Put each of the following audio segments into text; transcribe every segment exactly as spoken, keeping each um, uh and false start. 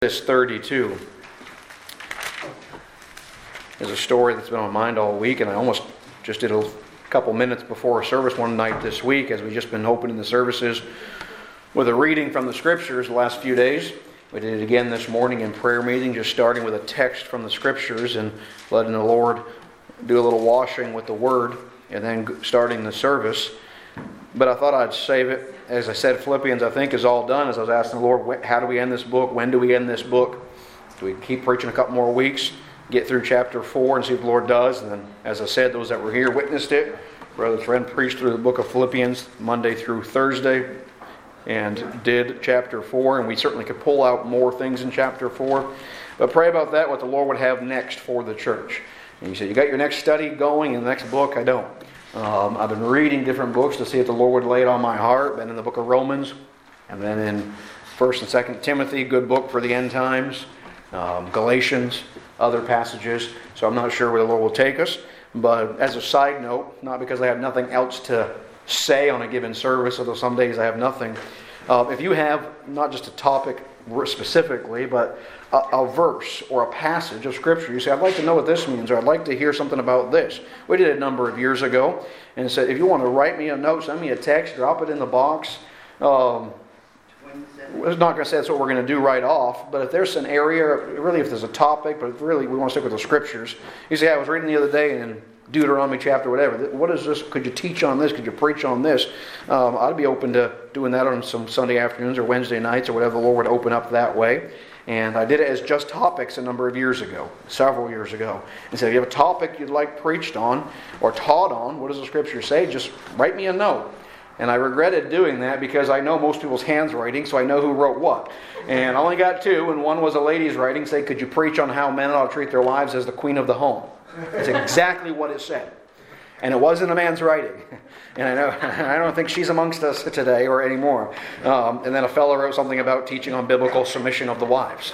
Exodus thirty-two is a story that's been on my mind all week, and I almost just did a couple minutes before a service one night this week, as we've just been opening the services with a reading from the Scriptures the last few days. We did it again this morning in prayer meeting, just starting with a text from the Scriptures and letting the Lord do a little washing with the Word, and then starting the service. But I thought I'd save it. As I said, Philippians, I think, is all done. As I was asking the Lord, how do we end this book? When do we end this book? Do we keep preaching a couple more weeks, get through chapter four and see what the Lord does? And then, as I said, those that were here witnessed it. Brother Friend preached through the book of Philippians Monday through Thursday and did chapter four. And we certainly could pull out more things in chapter four. But pray about that, what the Lord would have next for the church. And you said, you got your next study going in the next book? I don't. Um, I've been reading different books to see if the Lord would lay it on my heart. Been in the book of Romans, and then in First and Second Timothy, good book for the end times. Um, Galatians, other passages. So I'm not sure where the Lord will take us. But as a side note, not because I have nothing else to say on a given service, although some days I have nothing. Uh, if you have not just a topic specifically, but a, a verse or a passage of Scripture, you say, I'd like to know what this means, or I'd like to hear something about this. We did it a number of years ago, and said, if you want to write me a note, send me a text, drop it in the box. Um, I'm not going to say that's what we're going to do right off, but if there's an area, really if there's a topic, but if really we want to stick with the Scriptures. You say, I was reading the other day in Deuteronomy chapter whatever. What is this? Could you teach on this? Could you preach on this? Um, I'd be open to doing that on some Sunday afternoons or Wednesday nights or whatever the Lord would open up that way. And I did it as just topics a number of years ago, several years ago. And said, if you have a topic you'd like preached on or taught on, what does the Scripture say? Just write me a note. And I regretted doing that because I know most people's handwriting, so I know who wrote what. And I only got two, and one was a lady's writing, say, could you preach on how men ought to treat their wives as the queen of the home? It's exactly what it said. And it wasn't a man's writing. And I know I don't think she's amongst us today or anymore. Um, and then a fellow wrote something about teaching on biblical submission of the wives.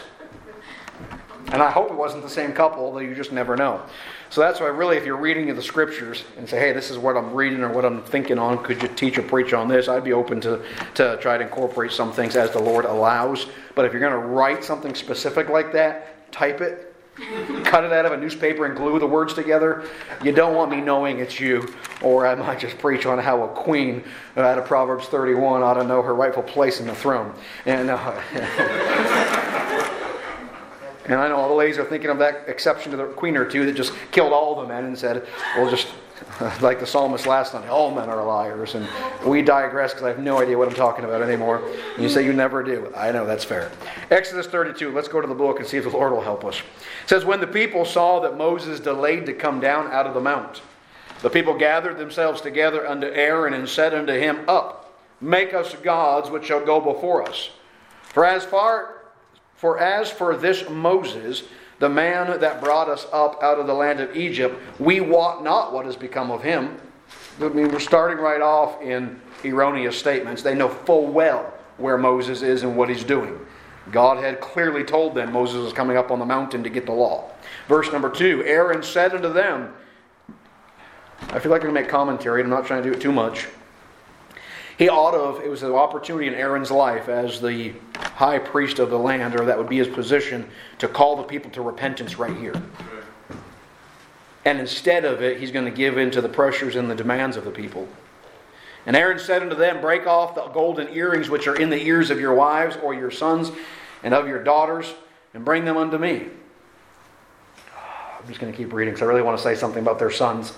And I hope it wasn't the same couple, though you just never know. So that's why really if you're reading the Scriptures and say, hey, this is what I'm reading or what I'm thinking on, could you teach or preach on this? I'd be open to, to try to incorporate some things as the Lord allows. But if you're going to write something specific like that, type it. Cut it out of a newspaper and glue the words together. You don't want me knowing it's you. Or I might just preach on how a queen out of Proverbs thirty-one ought to know her rightful place in the throne. And uh, and I know all the ladies are thinking of that exception to the queen or two that just killed all the men and said, well, just like the psalmist last night, all men are liars. And we digress because I have no idea what I'm talking about anymore. And you say you never do. I know, that's fair. Exodus thirty-two, let's go to the book and see if the Lord will help us. It says, when the people saw that Moses delayed to come down out of the mount, the people gathered themselves together unto Aaron and said unto him, Up, make us gods which shall go before us. For as far, for as for this Moses, the man that brought us up out of the land of Egypt, we wot not what has become of him. I mean, we're starting right off in erroneous statements. They know full well where Moses is and what he's doing. God had clearly told them Moses was coming up on the mountain to get the law. Verse number two, Aaron said unto them, I feel like I'm going to make commentary. I'm not trying to do it too much. He ought to have, it was an opportunity in Aaron's life as the high priest of the land, or that would be his position, to call the people to repentance right here. And instead of it, he's going to give in to the pressures and the demands of the people. And Aaron said unto them, Break off the golden earrings which are in the ears of your wives or your sons and of your daughters, and bring them unto me. I'm just going to keep reading because I really want to say something about their sons.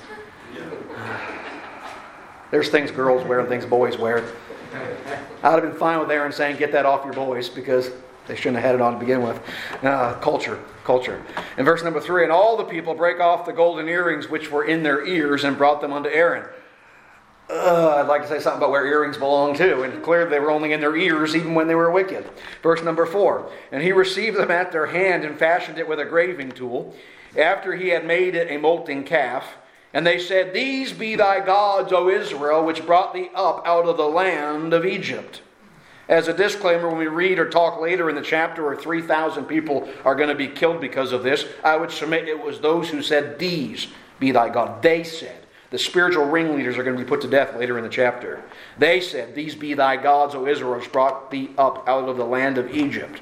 There's things girls wear and things boys wear. I'd have been fine with Aaron saying, get that off your boys, because they shouldn't have had it on to begin with. Uh, culture, culture. In verse number three, and all the people break off the golden earrings which were in their ears and brought them unto Aaron. Uh, I'd like to say something about where earrings belong too. And clearly they were only in their ears even when they were wicked. Verse number four, and he received them at their hand and fashioned it with a graving tool, after he had made it a molten calf. And they said, These be thy gods, O Israel, which brought thee up out of the land of Egypt. As a disclaimer, when we read or talk later in the chapter where three thousand people are going to be killed because of this, I would submit it was those who said, These be thy God. They said. The spiritual ringleaders are going to be put to death later in the chapter. They said, These be thy gods, O Israel, which brought thee up out of the land of Egypt.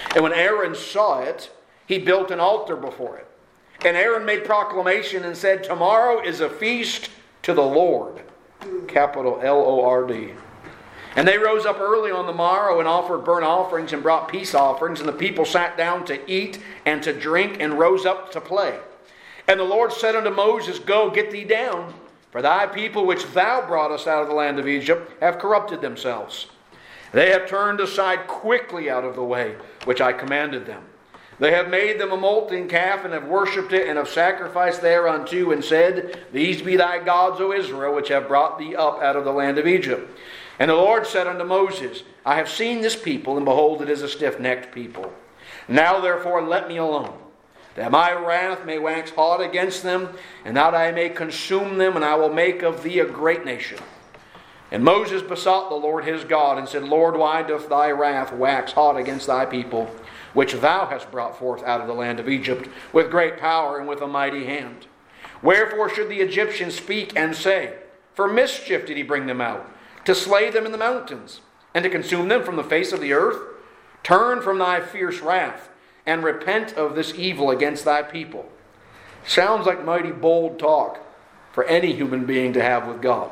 And when Aaron saw it, he built an altar before it. And Aaron made proclamation and said, tomorrow is a feast to the Lord. Capital L O R D. And they rose up early on the morrow and offered burnt offerings and brought peace offerings. And the people sat down to eat and to drink and rose up to play. And the Lord said unto Moses, go, get thee down, for thy people which thou broughtest out of the land of Egypt have corrupted themselves. They have turned aside quickly out of the way which I commanded them. They have made them a molten calf, and have worshipped it, and have sacrificed thereunto, and said, these be thy gods, O Israel, which have brought thee up out of the land of Egypt. And the Lord said unto Moses, I have seen this people, and behold, it is a stiff-necked people. Now therefore let me alone, that my wrath may wax hot against them, and that I may consume them, and I will make of thee a great nation. And Moses besought the Lord his God, and said, Lord, why doth thy wrath wax hot against thy people, which thou hast brought forth out of the land of Egypt, with great power and with a mighty hand? Wherefore should the Egyptians speak and say, for mischief did he bring them out, to slay them in the mountains, and to consume them from the face of the earth? Turn from thy fierce wrath, and repent of this evil against thy people. Sounds like mighty bold talk for any human being to have with God.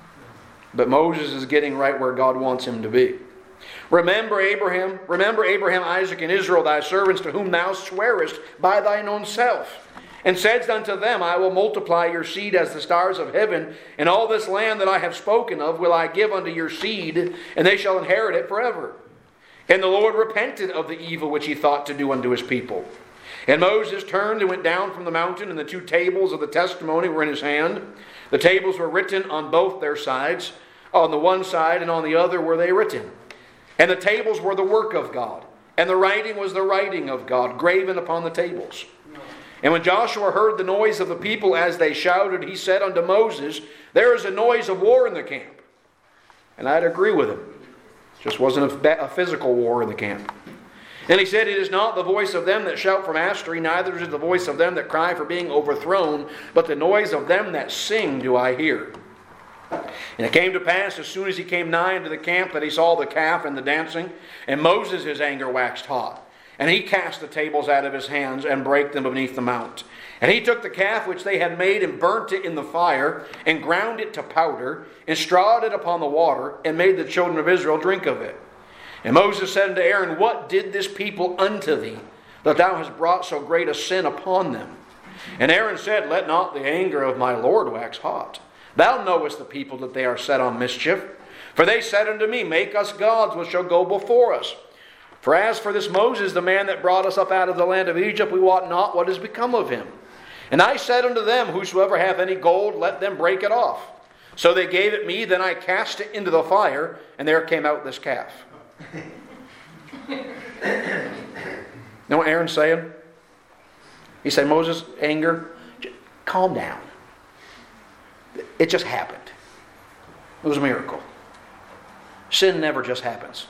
But Moses is getting right where God wants him to be. Remember Abraham, remember Abraham, Isaac, and Israel, thy servants, to whom thou swearest by thine own self, and saidst unto them, I will multiply your seed as the stars of heaven, and all this land that I have spoken of will I give unto your seed, and they shall inherit it forever. And the Lord repented of the evil which he thought to do unto his people. And Moses turned and went down from the mountain, and the two tables of the testimony were in his hand. The tables were written on both their sides. On the one side and on the other were they written. And the tables were the work of God, and the writing was the writing of God, graven upon the tables. And when Joshua heard the noise of the people as they shouted, he said unto Moses, there is a noise of war in the camp. And I'd agree with him. It just wasn't a, a physical war in the camp. And he said, it is not the voice of them that shout for mastery, neither is it the voice of them that cry for being overthrown, but the noise of them that sing do I hear. And it came to pass, as soon as he came nigh unto the camp, that he saw the calf and the dancing. And Moses his anger waxed hot. And he cast the tables out of his hands, and brake them beneath the mount. And he took the calf which they had made, and burnt it in the fire, and ground it to powder, and strawed it upon the water, and made the children of Israel drink of it. And Moses said unto Aaron, what did this people unto thee, that thou hast brought so great a sin upon them? And Aaron said, let not the anger of my Lord wax hot. Thou knowest the people that they are set on mischief. For they said unto me, make us gods which shall go before us. For as for this Moses, the man that brought us up out of the land of Egypt, we wot not what is become of him. And I said unto them, whosoever hath any gold, let them break it off. So they gave it me, then I cast it into the fire, and there came out this calf. Know what Aaron's saying? He said, Moses, anger, calm down. It just happened. It was a miracle. Sin never just happens.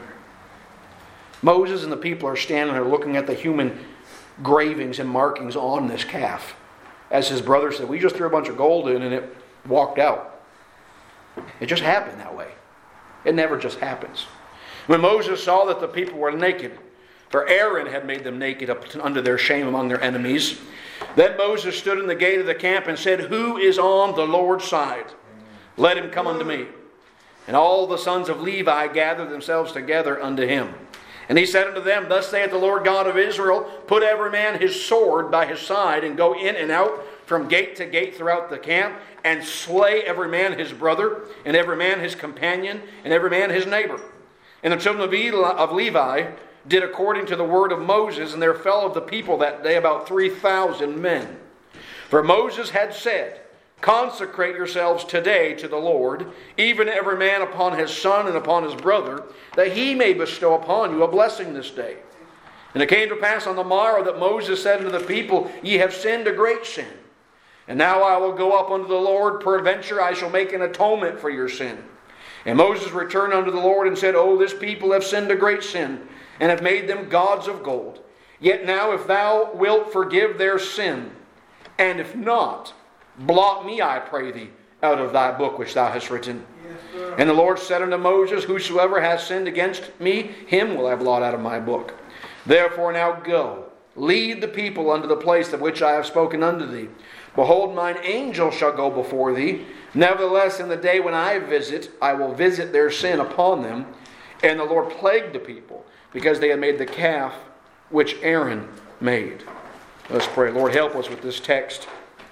Moses and the people are standing there looking at the human gravings and markings on this calf. As his brother said, we just threw a bunch of gold in and it walked out. It just happened that way. It never just happens. When Moses saw that the people were naked, for Aaron had made them naked up under their shame among their enemies, then Moses stood in the gate of the camp and said, who is on the Lord's side? Let him come unto me. And all the sons of Levi gathered themselves together unto him. And he said unto them, thus saith the Lord God of Israel, put every man his sword by his side, and go in and out from gate to gate throughout the camp, and slay every man his brother, and every man his companion, and every man his neighbor. And the children of Eli, of Levi did according to the word of Moses, and there fell of the people that day about three thousand men. For Moses had said, consecrate yourselves today to the Lord, even every man upon his son and upon his brother, that he may bestow upon you a blessing this day. And it came to pass on the morrow that Moses said unto the people, ye have sinned a great sin. And now I will go up unto the Lord, peradventure I shall make an atonement for your sin. And Moses returned unto the Lord and said, O this people have sinned a great sin, and have made them gods of gold. Yet now if thou wilt forgive their sin, and if not, blot me, I pray thee, out of thy book which thou hast written. Yes, and the Lord said unto Moses, whosoever has sinned against me, him will I blot out of my book. Therefore now go, lead the people unto the place of which I have spoken unto thee. Behold, mine angel shall go before thee. Nevertheless, in the day when I visit, I will visit their sin upon them. And the Lord plagued the people, because they had made the calf which Aaron made. Let's pray. Lord, help us with this text.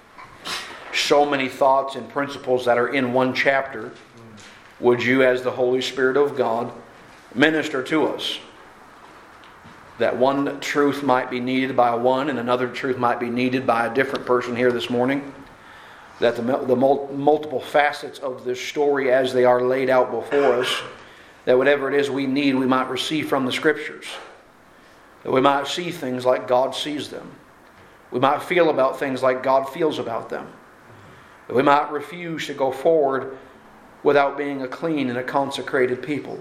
So many thoughts and principles that are in one chapter. Would you, as the Holy Spirit of God, minister to us, that one truth might be needed by one and another truth might be needed by a different person here this morning. That the, the multiple facets of this story as they are laid out before us, that whatever it is we need, we might receive from the Scriptures. That we might see things like God sees them. We might feel about things like God feels about them. That we might refuse to go forward without being a clean and a consecrated people.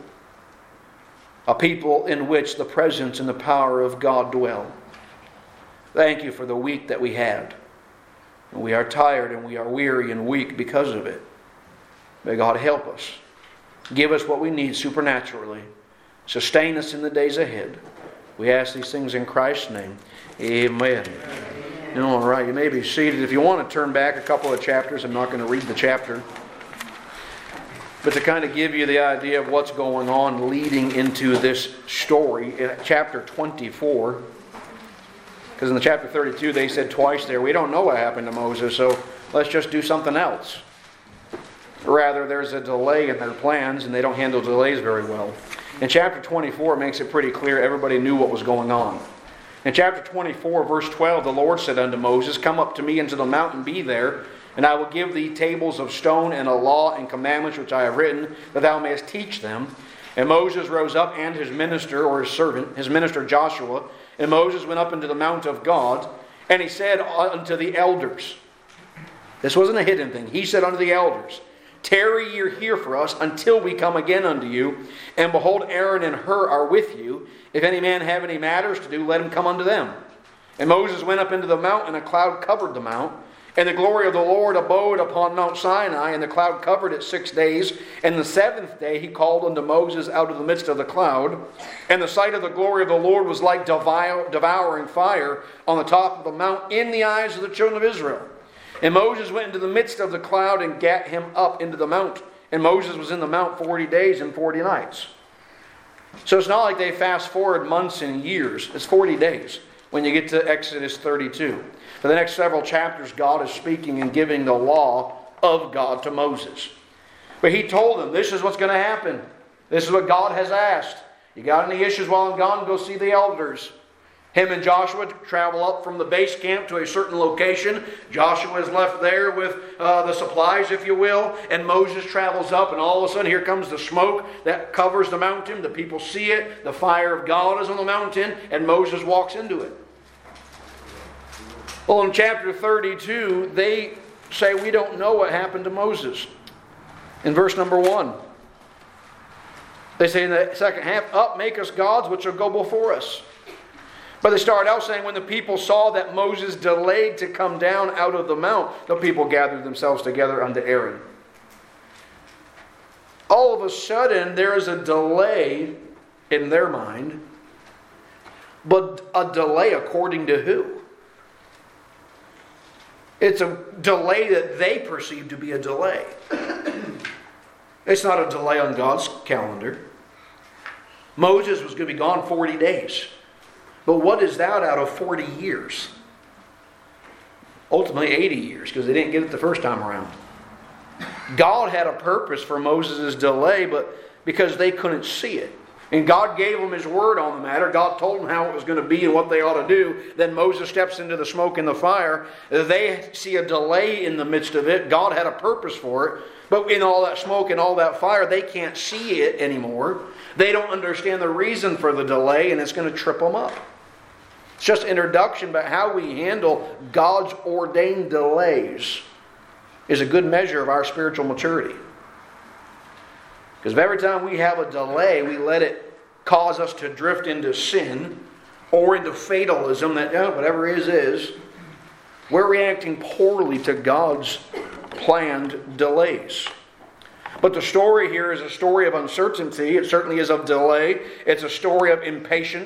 A people in which the presence and the power of God dwell. Thank you for the week that we had. And we are tired and we are weary and weak because of it. May God help us. Give us what we need supernaturally. Sustain us in the days ahead. We ask these things in Christ's name. Amen. Amen. All right, you may be seated. If you want to turn back a couple of chapters, I'm not going to read the chapter. But to kind of give you the idea of what's going on leading into this story in chapter twenty-four. Because in the chapter thirty-two they said twice there, we don't know what happened to Moses, so let's just do something else. Rather, there's a delay in their plans and they don't handle delays very well. In chapter twenty-four it makes it pretty clear everybody knew what was going on. In chapter twenty-four verse twelve, the Lord said unto Moses, Come up to me into the mountain, be there, and I will give thee tables of stone and a law and commandments which I have written, that thou mayest teach them. And Moses rose up and his minister, or his servant, his minister Joshua. And Moses went up into the mount of God, and he said unto the elders, this wasn't a hidden thing, he said unto the elders, Tarry ye here for us until we come again unto you. And behold, Aaron and Hur are with you. If any man have any matters to do, let him come unto them. And Moses went up into the mount, and a cloud covered the mount. And the glory of the Lord abode upon Mount Sinai, and the cloud covered it six days. And the seventh day he called unto Moses out of the midst of the cloud. And the sight of the glory of the Lord was like devouring fire on the top of the mount in the eyes of the children of Israel. And Moses went into the midst of the cloud and gat him up into the mount. And Moses was in the mount forty days and forty nights. So it's not like they fast forward months and years. It's forty days when you get to Exodus thirty-two. For the next several chapters, God is speaking and giving the law of God to Moses. But he told them, this is what's going to happen. This is what God has asked. You got any issues while I'm gone? Go see the elders. Him and Joshua travel up from the base camp to a certain location. Joshua is left there with uh, the supplies, if you will. And Moses travels up, and all of a sudden here comes the smoke that covers the mountain. The people see it. The fire of God is on the mountain, and Moses walks into it. Well, in chapter thirty-two, they say we don't know what happened to Moses. In verse number one, they say in the second half, Up, make us gods which will go before us. But they start out saying, when the people saw that Moses delayed to come down out of the mount, the people gathered themselves together unto Aaron. All of a sudden, there is a delay in their mind. But a delay according to who? It's a delay that they perceive to be a delay. It's not a delay on God's calendar. Moses was going to be gone forty days. But what is that out of forty years? Ultimately eighty years, because they didn't get it the first time around. God had a purpose for Moses' delay, but because they couldn't see it. And God gave them His word on the matter. God told them how it was going to be and what they ought to do. Then Moses steps into the smoke and the fire. They see a delay in the midst of it. God had a purpose for it. But in all that smoke and all that fire, they can't see it anymore. They don't understand the reason for the delay, and it's going to trip them up. It's just introduction, but how we handle God's ordained delays is a good measure of our spiritual maturity. Because every time we have a delay, we let it cause us to drift into sin or into fatalism that, oh, whatever is, is. We're reacting poorly to God's planned delays. But the story here is a story of uncertainty. It certainly is of delay. It's a story of impatience.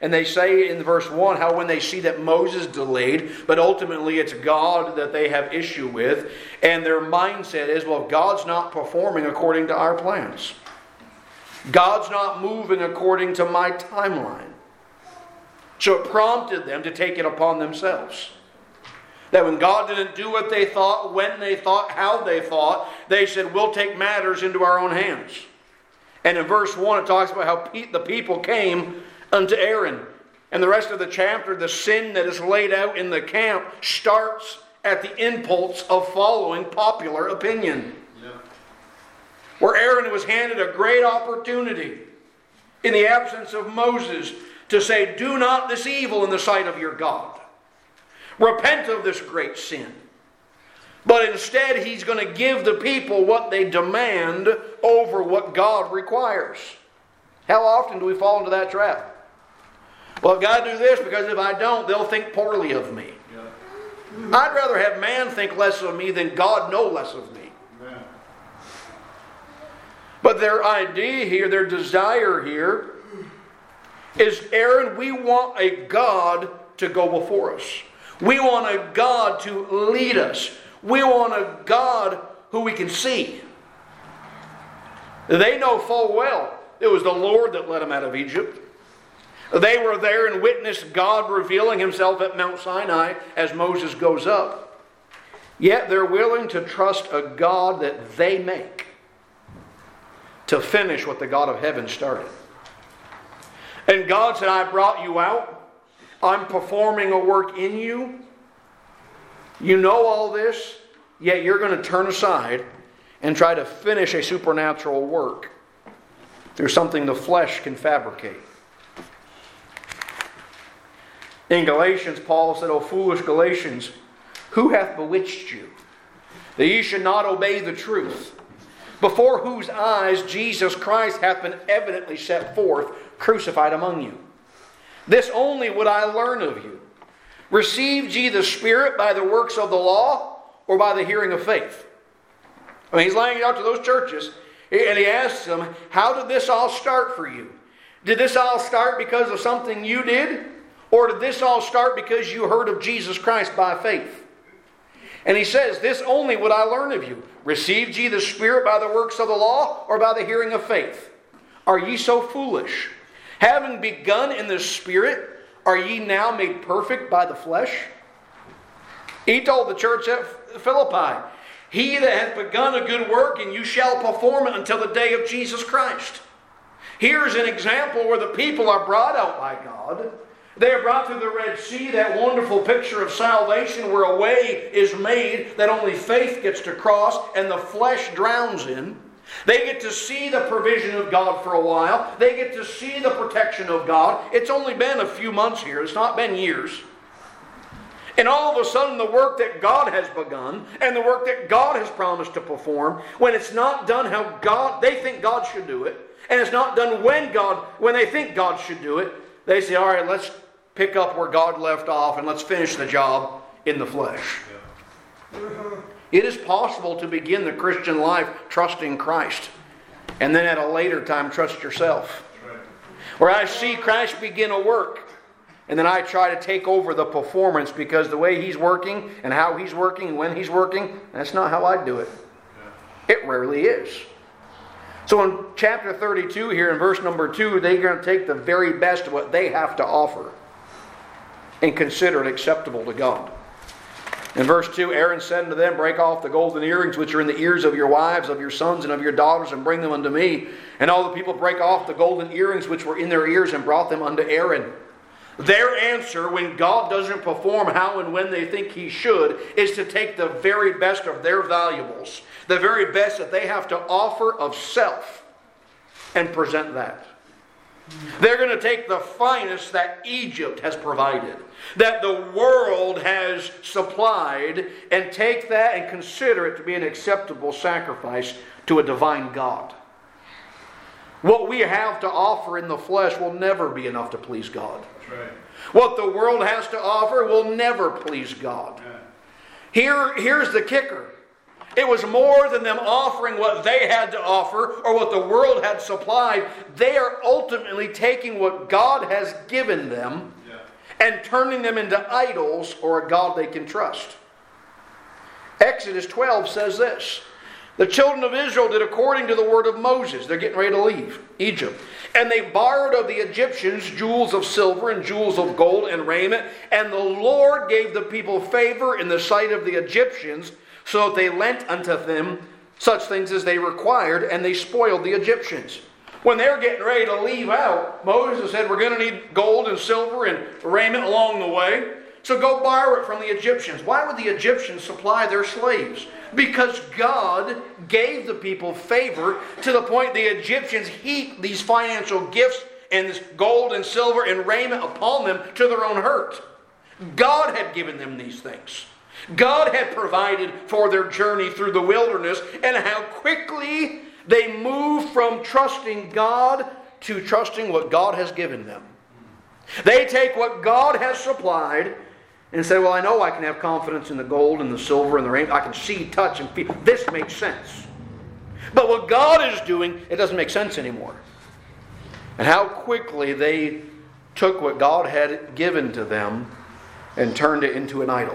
And they say in verse one how when they see that Moses delayed, but ultimately it's God that they have issue with, and their mindset is, well, God's not performing according to our plans. God's not moving according to my timeline. So it prompted them to take it upon themselves. That when God didn't do what they thought, when they thought, how they thought, they said, we'll take matters into our own hands. And in verse one it talks about how the people came unto Aaron. And the rest of the chapter, the sin that is laid out in the camp starts at the impulse of following popular opinion. Yeah. Where Aaron was handed a great opportunity in the absence of Moses to say, do not this evil in the sight of your God. Repent of this great sin. But instead he's going to give the people what they demand over what God requires. How often do we fall into that trap? Well, I've got to do this because if I don't, they'll think poorly of me. Yeah. I'd rather have man think less of me than God know less of me. Yeah. But their idea here, their desire here, is, Aaron, we want a God to go before us. We want a God to lead us. We want a God who we can see. They know full well it was the Lord that led them out of Egypt. They were there and witnessed God revealing himself at Mount Sinai as Moses goes up. Yet they're willing to trust a God that they make to finish what the God of heaven started. And God said, I brought you out. I'm performing a work in you. You know all this, yet you're going to turn aside and try to finish a supernatural work through something the flesh can fabricate. In Galatians, Paul said, O foolish Galatians, who hath bewitched you, that ye should not obey the truth, before whose eyes Jesus Christ hath been evidently set forth, crucified among you? This only would I learn of you. Received ye the Spirit by the works of the law, or by the hearing of faith? I mean, he's laying it out to those churches, and he asks them, how did this all start for you? Did this all start because of something you did? Or did this all start because you heard of Jesus Christ by faith? And he says, this only would I learn of you. Received ye the Spirit by the works of the law, or by the hearing of faith? Are ye so foolish? Having begun in the Spirit, are ye now made perfect by the flesh? He told the church at Philippi, he that hath begun a good work, and you shall perform it until the day of Jesus Christ. Here's an example where the people are brought out by God. They are brought through the Red Sea, that wonderful picture of salvation where a way is made that only faith gets to cross and the flesh drowns in. They get to see the provision of God for a while. They get to see the protection of God. It's only been a few months here. It's not been years. And all of a sudden the work that God has begun and the work that God has promised to perform, when it's not done how God, they think God should do it, and it's not done when God, when they think God should do it, they say, all right, let's pick up where God left off and let's finish the job in the flesh. Yeah. It is possible to begin the Christian life trusting Christ and then at a later time trust yourself. Right. Where I see Christ begin a work and then I try to take over the performance because the way He's working and how He's working and when He's working, that's not how I do it. Yeah. It rarely is. So in chapter thirty-two here in verse number two, they're going to take the very best of what they have to offer and consider it acceptable to God. In verse two, Aaron said unto them, break off the golden earrings which are in the ears of your wives, of your sons, and of your daughters, and bring them unto me. And all the people brake off the golden earrings which were in their ears, and brought them unto Aaron. Their answer, when God doesn't perform how and when they think He should, is to take the very best of their valuables, the very best that they have to offer of self, and present that. They're going to take the finest that Egypt has provided, that the world has supplied, and take that and consider it to be an acceptable sacrifice to a divine God. What we have to offer in the flesh will never be enough to please God. That's right. What the world has to offer will never please God. Yeah. Here, here's the kicker. It was more than them offering what they had to offer or what the world had supplied. They are ultimately taking what God has given them yeah. and turning them into idols or a God they can trust. Exodus twelve says this. The children of Israel did according to the word of Moses. They're getting ready to leave Egypt. And they borrowed of the Egyptians jewels of silver and jewels of gold and raiment. And the Lord gave the people favor in the sight of the Egyptians, so that they lent unto them such things as they required, and they spoiled the Egyptians. When they were getting ready to leave out, Moses said, we're going to need gold and silver and raiment along the way. So go borrow it from the Egyptians. Why would the Egyptians supply their slaves? Because God gave the people favor to the point the Egyptians heaped these financial gifts and this gold and silver and raiment upon them to their own hurt. God had given them these things. God had provided for their journey through the wilderness, and how quickly they moved from trusting God to trusting what God has given them. They take what God has supplied and say, well, I know I can have confidence in the gold and the silver and the raiment. I can see, touch, and feel. This makes sense. But what God is doing, it doesn't make sense anymore. And how quickly they took what God had given to them and turned it into an idol.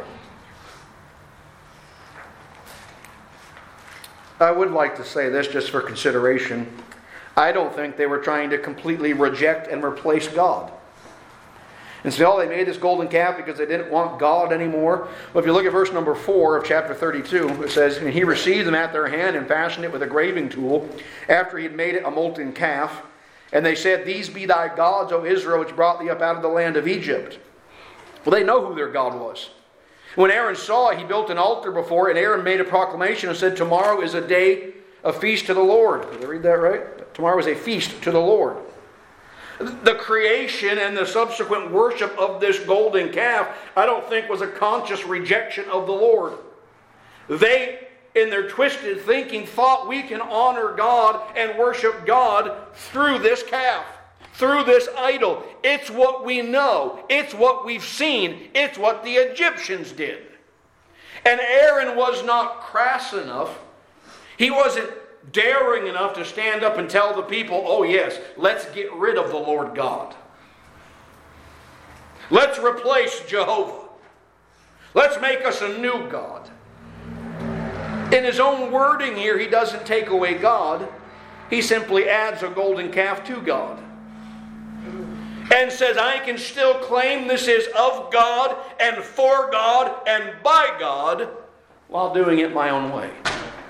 I would like to say this just for consideration. I don't think they were trying to completely reject and replace God. And so oh, they made this golden calf because they didn't want God anymore. But if you look at verse number four of chapter thirty-two, it says, and he received them at their hand and fashioned it with a graving tool, after he had made it a molten calf. And they said, these be thy gods, O Israel, which brought thee up out of the land of Egypt. Well, they know who their God was. When Aaron saw it, he built an altar before it, and Aaron made a proclamation and said, tomorrow is a day of feast to the Lord. Did I read that right? Tomorrow is a feast to the Lord. The creation and the subsequent worship of this golden calf, I don't think was a conscious rejection of the Lord. They, in their twisted thinking, thought we can honor God and worship God through this calf. Through this idol. It's what we know. It's what we've seen. It's what the Egyptians did. And Aaron was not crass enough. He wasn't daring enough to stand up and tell the people, oh yes, let's get rid of the Lord God. Let's replace Jehovah. Let's make us a new God. In his own wording here, he doesn't take away God. He simply adds a golden calf to God. And says, I can still claim this is of God and for God and by God while doing it my own way.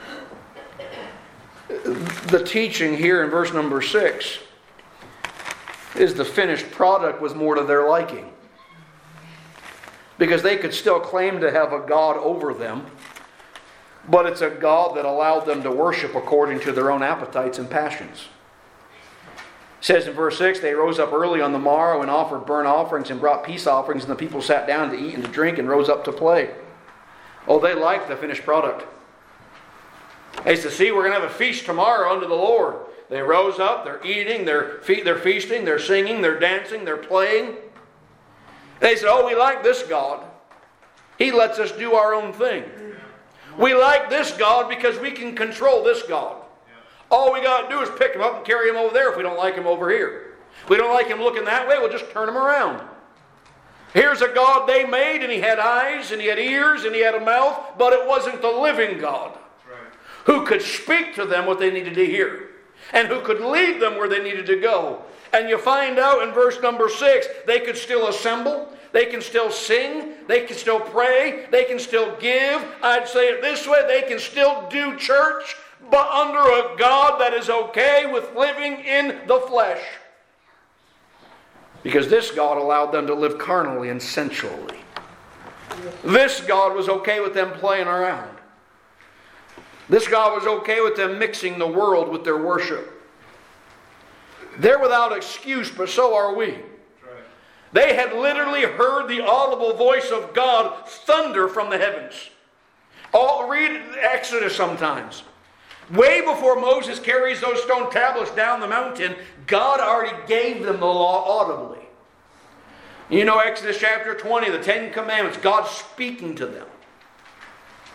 The teaching here in verse number six is the finished product was more to their liking. Because they could still claim to have a God over them, but it's a God that allowed them to worship according to their own appetites and passions. It says in verse six, they rose up early on the morrow and offered burnt offerings and brought peace offerings, and the people sat down to eat and to drink and rose up to play. Oh, they liked the finished product. They said, see, we're going to have a feast tomorrow unto the Lord. They rose up, they're eating, they're, fe- they're feasting, they're singing, they're dancing, they're playing. They said, oh, we like this God. He lets us do our own thing. We like this God because we can control this God. All we got to do is pick him up and carry him over there if we don't like him over here. If we don't like him looking that way, we'll just turn him around. Here's a God they made, and he had eyes, and he had ears, and he had a mouth, but it wasn't the living God right. who could speak to them what they needed to hear, and who could lead them where they needed to go. And you find out in verse number six, they could still assemble, they can still sing, they can still pray, they can still give. I'd say it this way, they can still do church, but under a God that is okay with living in the flesh. Because this God allowed them to live carnally and sensually. This God was okay with them playing around. This God was okay with them mixing the world with their worship. They're without excuse, but so are we. They had literally heard the audible voice of God thunder from the heavens. All, read Exodus sometimes. Way before Moses carries those stone tablets down the mountain, God already gave them the law audibly. You know, Exodus chapter twenty, the Ten Commandments, God speaking to them.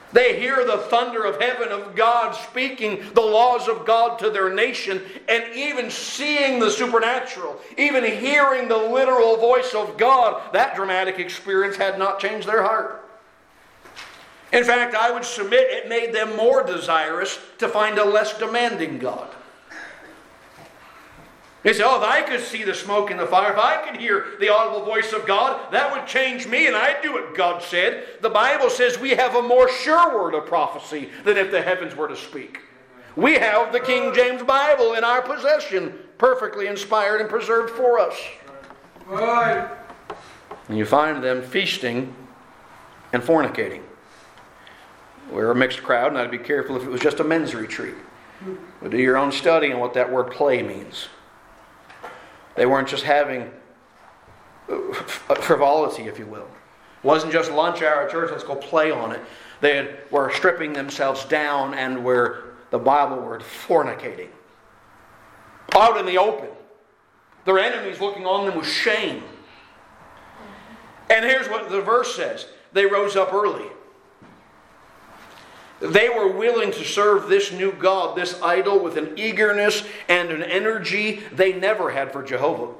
They hear the thunder of heaven, of God speaking the laws of God to their nation, and even seeing the supernatural, even hearing the literal voice of God. That dramatic experience had not changed their heart. In fact, I would submit it made them more desirous to find a less demanding God. They say, oh, if I could see the smoke and the fire, if I could hear the audible voice of God, that would change me and I'd do what God said. The Bible says we have a more sure word of prophecy than if the heavens were to speak. We have the King James Bible in our possession, perfectly inspired and preserved for us. Right. And you find them feasting and fornicating. We're a mixed crowd, and I'd be careful if it was just a men's retreat. But do your own study on what that word play means. They weren't just having frivolity, if you will. It wasn't just lunch hour at church, let's go play on it. They had, were stripping themselves down and were, the Bible word, fornicating. Out in the open. Their enemies looking on them with shame. And here's what the verse says. They rose up early. They were willing to serve this new God, this idol, with an eagerness and an energy they never had for Jehovah.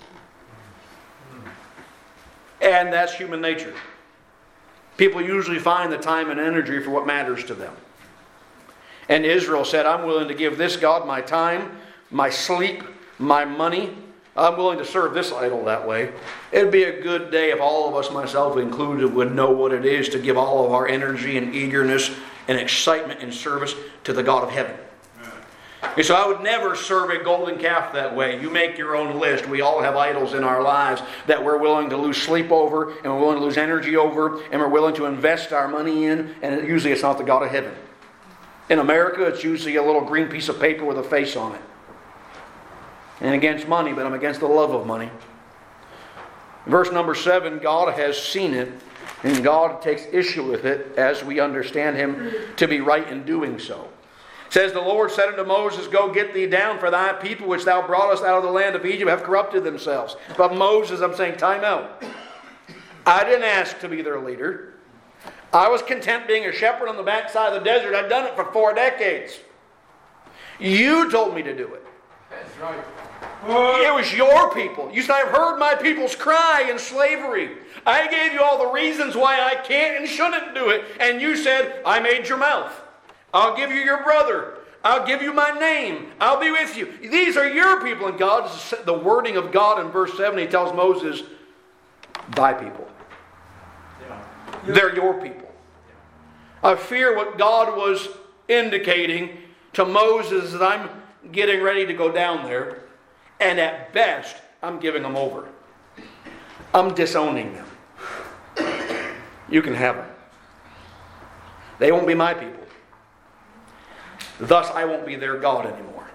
And that's human nature. People usually find the time and energy for what matters to them. And Israel said, I'm willing to give this God my time, my sleep, my money. I'm willing to serve this idol that way. It'd be a good day if all of us, myself included, would know what it is to give all of our energy and eagerness and excitement and service to the God of heaven. And so I would never serve a golden calf that way. You make your own list. We all have idols in our lives that we're willing to lose sleep over, and we're willing to lose energy over, and we're willing to invest our money in, and usually it's not the God of heaven. In America, it's usually a little green piece of paper with a face on it. And against money, but I'm against the love of money. Verse number seven, God has seen it, and God takes issue with it as we understand Him to be right in doing so. It says, the Lord said unto Moses, go get thee down, for thy people which thou broughtest out of the land of Egypt have corrupted themselves. But Moses, I'm saying, time out. I didn't ask to be their leader. I was content being a shepherd on the backside of the desert. I've done it for four decades. You told me to do it. That's right. It was your people. You said, I've heard my people's cry in slavery. I gave you all the reasons why I can't and shouldn't do it. And you said, I made your mouth. I'll give you your brother. I'll give you my name. I'll be with you. These are your people. And God, the wording of God in verse seven, He tells Moses, thy people. Yeah. They're your people. I fear what God was indicating to Moses that I'm getting ready to go down there. And at best, I'm giving them over. I'm disowning them. You can have them. They won't be my people. Thus, I won't be their God anymore.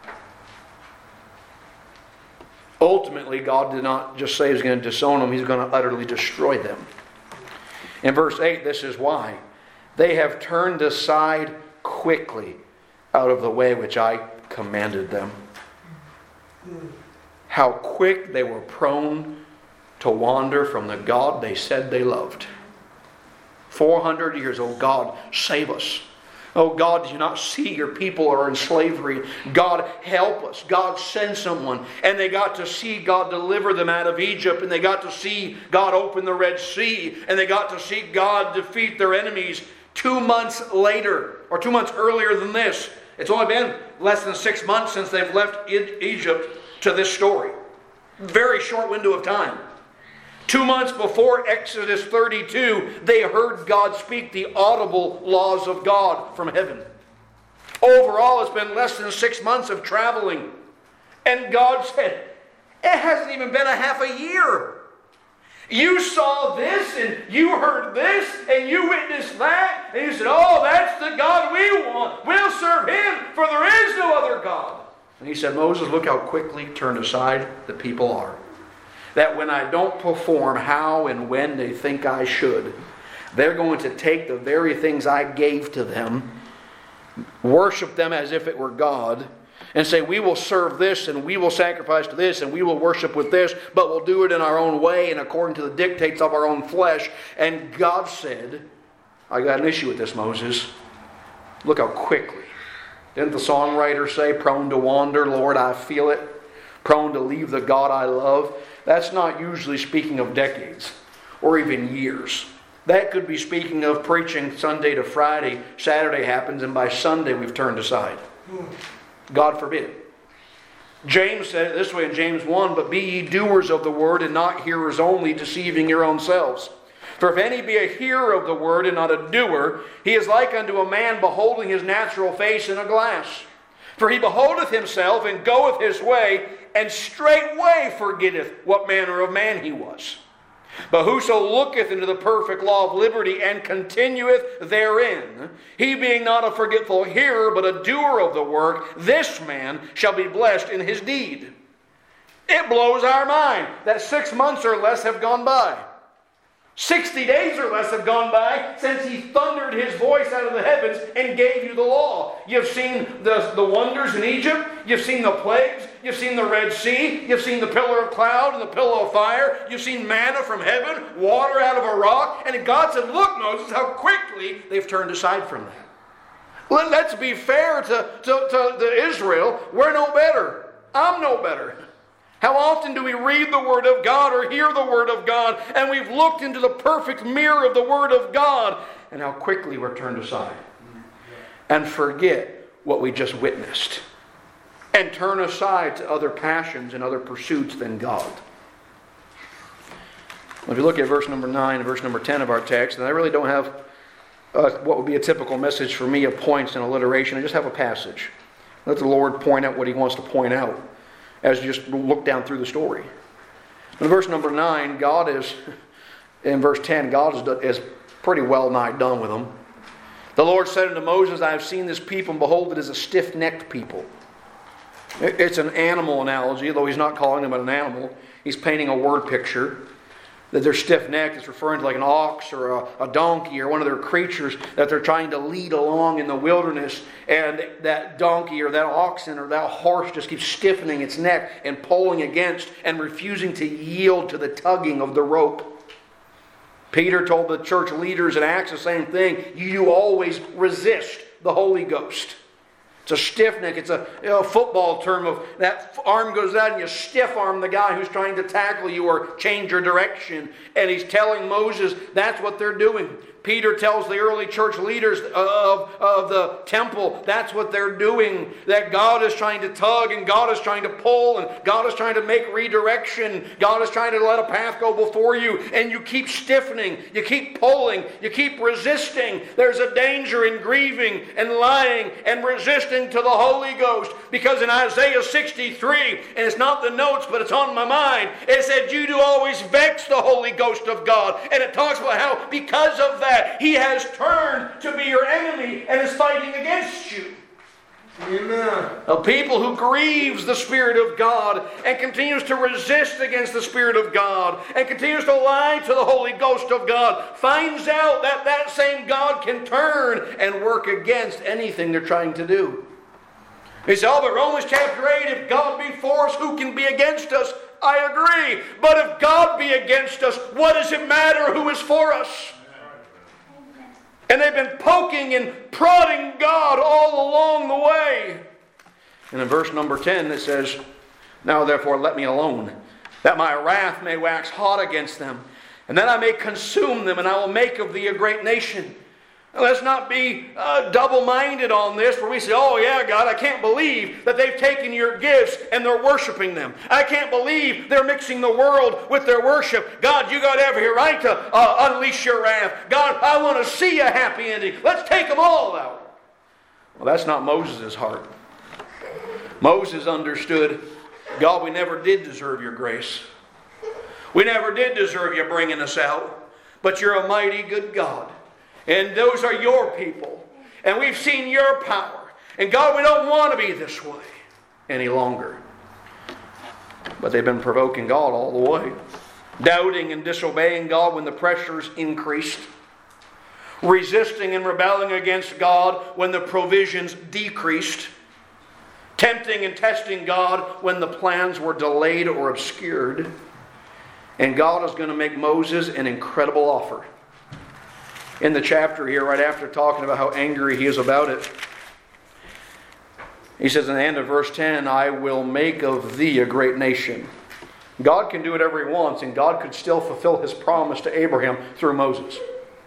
Ultimately, God did not just say He's going to disown them. He's going to utterly destroy them. In verse eight, this is why. They have turned aside quickly out of the way which I commanded them. How quick they were prone to wander from the God they said they loved. four hundred years, oh God, save us. Oh God, do you not see your people are in slavery? God, help us. God, send someone. And they got to see God deliver them out of Egypt. And they got to see God open the Red Sea. And they got to see God defeat their enemies two months later. Or two months earlier than this. It's only been less than six months since they've left Egypt to this story. Very short window of time. Two months before Exodus thirty-two, they heard God speak the audible laws of God from heaven. Overall, it's been less than six months of traveling. And God said, it hasn't even been a half a year. You saw this, and you heard this, and you witnessed that, and you said, oh, that's the God we want. We'll serve Him, for there is no other God. And He said, Moses, look how quickly turned aside the people are. That when I don't perform how and when they think I should, they're going to take the very things I gave to them, worship them as if it were God, and say, we will serve this, and we will sacrifice to this, and we will worship with this, but we'll do it in our own way and according to the dictates of our own flesh. And God said, I got an issue with this, Moses. Look how quickly. Didn't the songwriter say, prone to wander, Lord, I feel it. Prone to leave the God I love. That's not usually speaking of decades or even years. That could be speaking of preaching Sunday to Friday. Saturday happens, and by Sunday we've turned aside. God forbid. James said it this way in James one, but be ye doers of the word and not hearers only, deceiving your own selves. For if any be a hearer of the word and not a doer, he is like unto a man beholding his natural face in a glass. For he beholdeth himself and goeth his way, and straightway forgetteth what manner of man he was. But whoso looketh into the perfect law of liberty and continueth therein, he being not a forgetful hearer, but a doer of the work, this man shall be blessed in his deed. It blows our mind that six months or less have gone by. Sixty days or less have gone by since he thundered his voice out of the heavens and gave you the law. You've seen the, the wonders in Egypt. You've seen the plagues. You've seen the Red Sea. You've seen the pillar of cloud and the pillar of fire. You've seen manna from heaven, water out of a rock. And God said, look, Moses, how quickly they've turned aside from that. Let, let's be fair to, to, to, to Israel. We're no better. I'm no better. How often do we read the Word of God or hear the Word of God, and we've looked into the perfect mirror of the Word of God, and how quickly we're turned aside and forget what we just witnessed and turn aside to other passions and other pursuits than God. If you look at verse number nine and verse number ten of our text, and I really don't have uh, what would be a typical message for me of points and alliteration. I just have a passage. Let the Lord point out what He wants to point out as you just look down through the story. In verse number nine, God is, in verse ten, God is, is pretty well nigh done with them. The Lord said unto Moses, I have seen this people, and behold, it is a stiff-necked people. It's an animal analogy, though He's not calling them an animal. He's painting a word picture. That they're stiff-necked. It's referring to like an ox or a, a donkey or one of their creatures that they're trying to lead along in the wilderness. And that donkey or that oxen or that horse just keeps stiffening its neck and pulling against and refusing to yield to the tugging of the rope. Peter told the church leaders in Acts the same thing. You always resist the Holy Ghost. It's a stiff neck. It's a, you know, football term of that arm goes out and you stiff arm the guy who's trying to tackle you or change your direction. And he's telling Moses that's what they're doing. Peter tells the early church leaders of, of the temple that's what they're doing. That God is trying to tug and God is trying to pull and God is trying to make redirection. God is trying to let a path go before you and you keep stiffening. You keep pulling. You keep resisting. There's a danger in grieving and lying and resisting to the Holy Ghost. Because in Isaiah sixty-three, and it's not the notes but it's on my mind, it said you do always vex the Holy Ghost of God. And it talks about how because of that He has turned to be your enemy and is fighting against you. Amen. A people who grieves the Spirit of God and continues to resist against the Spirit of God and continues to lie to the Holy Ghost of God finds out that that same God can turn and work against anything they're trying to do. He said, oh, but Romans chapter eight, if God be for us, who can be against us? I agree. But if God be against us, what does it matter who is for us? And they've been poking and prodding God all along the way. And in verse number ten it says, now therefore let me alone, that my wrath may wax hot against them, and that I may consume them, and I will make of thee a great nation. Now, let's not be uh, double-minded on this, where we say, oh yeah, God, I can't believe that they've taken your gifts and they're worshiping them. I can't believe they're mixing the world with their worship. God, you got every right to uh, unleash your wrath. God, I want to see a happy ending. Let's take them all out. Well, that's not Moses' heart. Moses understood, God, we never did deserve your grace. We never did deserve you bringing us out. But you're a mighty good God. And those are your people. And we've seen your power. And God, we don't want to be this way any longer. But they've been provoking God all the way. Doubting and disobeying God when the pressures increased. Resisting and rebelling against God when the provisions decreased. Tempting and testing God when the plans were delayed or obscured. And God is going to make Moses an incredible offer. in the chapter here, right after talking about how angry he is about it. He says in the end of verse ten, I will make of thee a great nation. God can do whatever he wants, and God could still fulfill his promise to Abraham through Moses.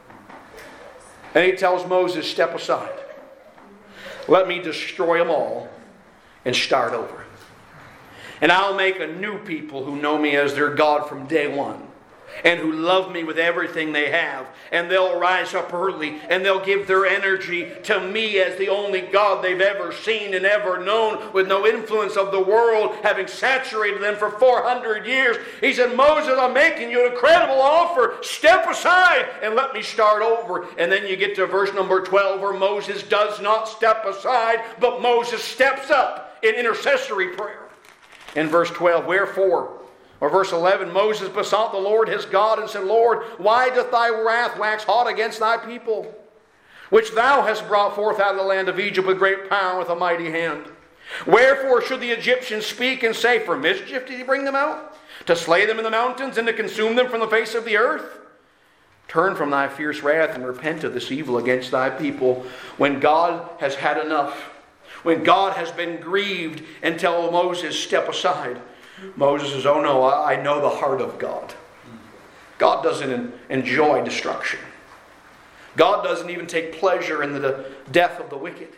And he tells Moses, step aside. Let me destroy them all and start over. And I'll make a new people who know me as their God from day one, and who love me with everything they have. And they'll rise up early, and they'll give their energy to me as the only God they've ever seen and ever known, with no influence of the world having saturated them for four hundred years. He said, Moses, I'm making you an incredible offer. Step aside and let me start over. And then you get to verse number twelve, where Moses does not step aside, but Moses steps up in intercessory prayer. In verse twelve, wherefore, or verse eleven, Moses besought the Lord his God and said, Lord, why doth thy wrath wax hot against thy people, which thou hast brought forth out of the land of Egypt with great power and with a mighty hand? Wherefore should the Egyptians speak and say, for mischief did he bring them out, to slay them in the mountains and to consume them from the face of the earth? Turn from thy fierce wrath and repent of this evil against thy people. When God has had enough, when God has been grieved, and tell Moses, step aside. Moses says, oh no, I know the heart of God. God doesn't enjoy destruction. God doesn't even take pleasure in the death of the wicked.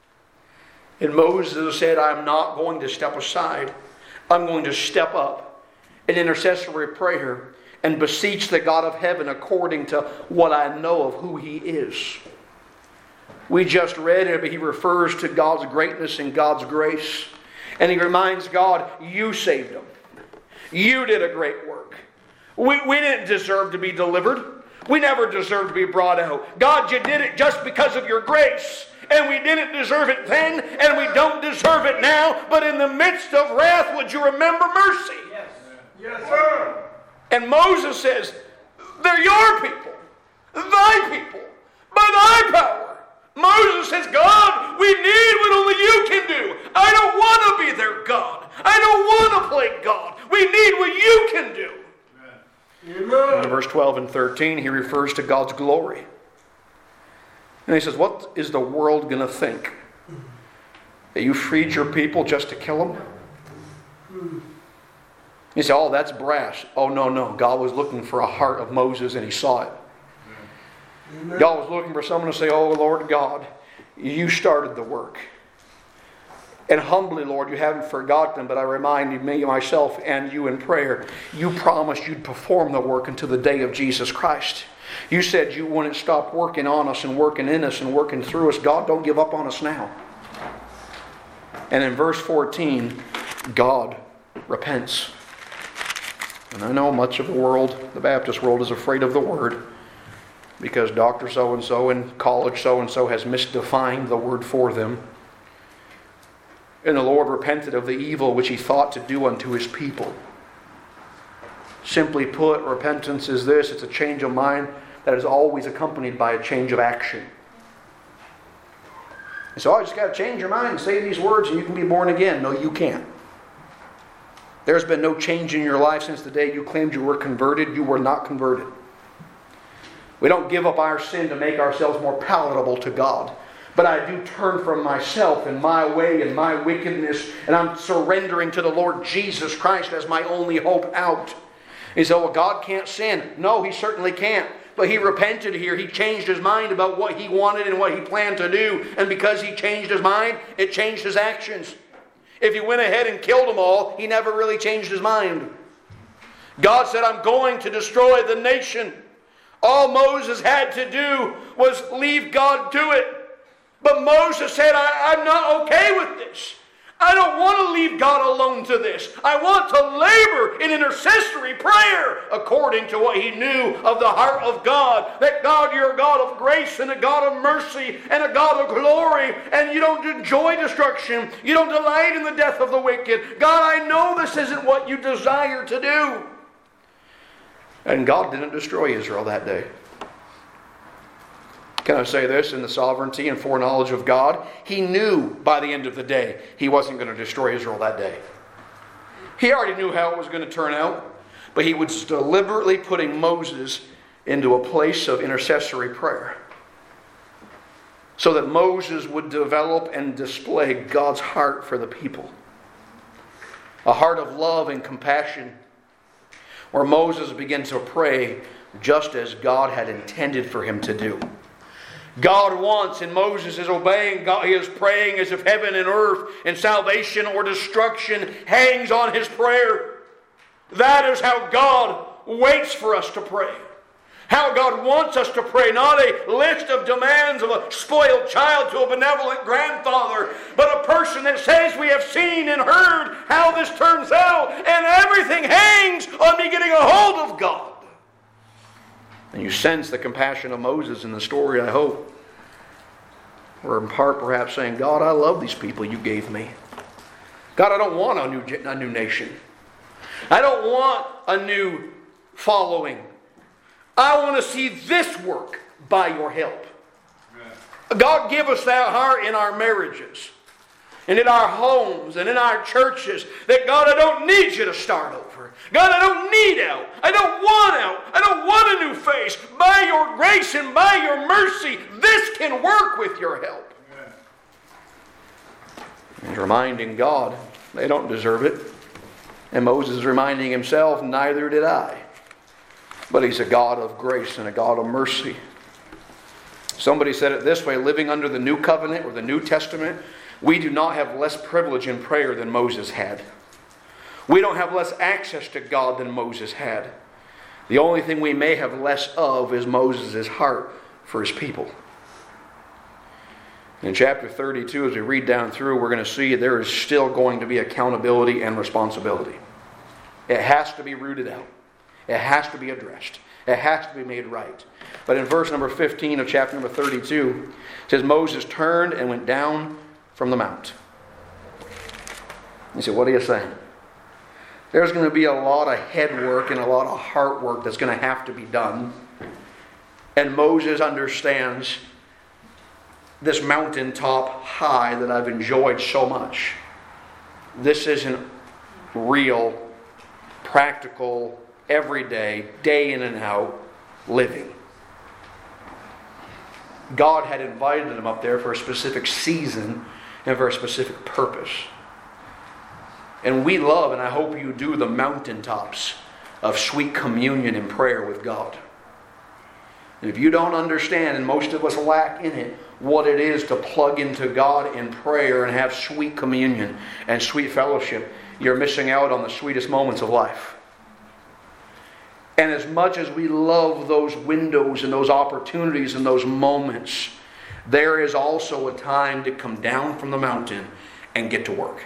And Moses said, I'm not going to step aside. I'm going to step up in intercessory prayer and beseech the God of heaven according to what I know of who he is. We just read it, but he refers to God's greatness and God's grace. And he reminds God, you saved them. You did a great work. We, we didn't deserve to be delivered. We never deserved to be brought out. God, you did it just because of your grace. And we didn't deserve it then, and we don't deserve it now. But in the midst of wrath, would you remember mercy? Yes. Yes, sir. And Moses says, they're your people, thy people, by thy power. Moses says, God, we need what only you can do. I don't want to be their God. I don't want to play God. We need what you can do. Amen. In verse twelve and thirteen, he refers to God's glory. And he says, what is the world going to think? That you freed your people just to kill them? You say, oh, that's brash. Oh, no, no. God was looking for a heart of Moses, and he saw it. Amen. God was looking for someone to say, oh, Lord God, you started the work. And humbly, Lord, you haven't forgotten, but I remind me, myself, and you in prayer, you promised you'd perform the work until the day of Jesus Christ. You said you wouldn't stop working on us and working in us and working through us. God, don't give up on us now. And in verse fourteen, God repents. And I know much of the world, the Baptist world, is afraid of the word, because Doctor so-and-so and college so-and-so has misdefined the word for them. And the Lord repented of the evil which he thought to do unto his people. Simply put, repentance is this. It's a change of mind that is always accompanied by a change of action. And so, I just got to change your mind and say these words and you can be born again. No, you can't. There's been no change in your life since the day you claimed you were converted. You were not converted. We don't give up our sin to make ourselves more palatable to God. But I do turn from myself and my way and my wickedness, and I'm surrendering to the Lord Jesus Christ as my only hope out. He said, well, God can't sin. No, he certainly can't. But he repented here. He changed his mind about what he wanted and what he planned to do. And because he changed his mind, it changed his actions. If he went ahead and killed them all, he never really changed his mind. God said, I'm going to destroy the nation. All Moses had to do was leave God to it. But Moses said, I, I'm not okay with this. I don't want to leave God alone to this. I want to labor in intercessory prayer according to what he knew of the heart of God. That God, you're a God of grace and a God of mercy and a God of glory. And you don't enjoy destruction. You don't delight in the death of the wicked. God, I know this isn't what you desire to do. And God didn't destroy Israel that day. Can I say this? In the sovereignty and foreknowledge of God, he knew by the end of the day he wasn't going to destroy Israel that day. He already knew how it was going to turn out, but he was deliberately putting Moses into a place of intercessory prayer, so that Moses would develop and display God's heart for the people. A heart of love and compassion, where Moses begins to pray just as God had intended for him to do. God wants, and Moses is obeying God. He is praying as if heaven and earth and salvation or destruction hangs on his prayer. That is how God waits for us to pray. How God wants us to pray. Not a list of demands of a spoiled child to a benevolent grandfather, but a person that says, we have seen and heard how this turns out, and everything hangs on me getting a hold of God. And you sense the compassion of Moses in the story, I hope. Or in part perhaps saying, God, I love these people you gave me. God, I don't want a new, a new nation. I don't want a new following. I want to see this work by your help. Amen. God, give us that heart in our marriages and in our homes and in our churches, that God, I don't need you to start over. God, I don't need out. I don't want out. I don't want a new face. By your grace and by your mercy, this can work with your help. Amen. He's reminding God they don't deserve it. And Moses is reminding himself, neither did I. But he's a God of grace and a God of mercy. Somebody said it this way, living under the New Covenant or the New Testament, we do not have less privilege in prayer than Moses had. We don't have less access to God than Moses had. The only thing we may have less of is Moses' heart for his people. In chapter thirty-two, as we read down through, we're going to see there is still going to be accountability and responsibility. It has to be rooted out. It has to be addressed. It has to be made right. But in verse number fifteen of chapter number thirty-two, it says, Moses turned and went down from the mount. You say, what are you saying? There's going to be a lot of head work and a lot of heart work that's going to have to be done. And Moses understands this mountaintop high that I've enjoyed so much. This isn't real, practical, everyday, day in and out living. God had invited him up there for a specific season and for a specific purpose. And we love, and I hope you do, the mountaintops of sweet communion and prayer with God. And if you don't understand, and most of us lack in it, what it is to plug into God in prayer and have sweet communion and sweet fellowship, you're missing out on the sweetest moments of life. And as much as we love those windows and those opportunities and those moments, there is also a time to come down from the mountain and get to work.